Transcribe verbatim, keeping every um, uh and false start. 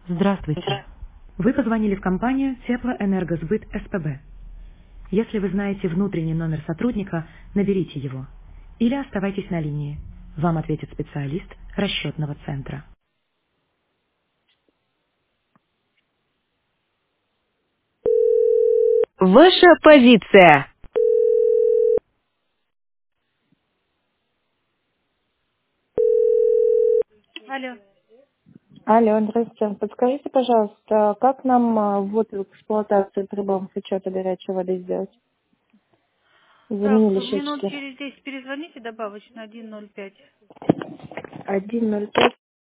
Здравствуйте. Вы позвонили в компанию Теплоэнергосбыт СПБ. Если вы знаете внутренний номер сотрудника, наберите его. Или оставайтесь на линии. Вам ответит специалист расчетного центра. Ваша позиция. Алло. Алло, здравствуйте. Подскажите, пожалуйста, как нам а, ввод в эксплуатацию трубам с учета горячей воды сделать? Так, Заменили минут счетчики. через десять перезвоните добавочно один ноль пять. один ноль пять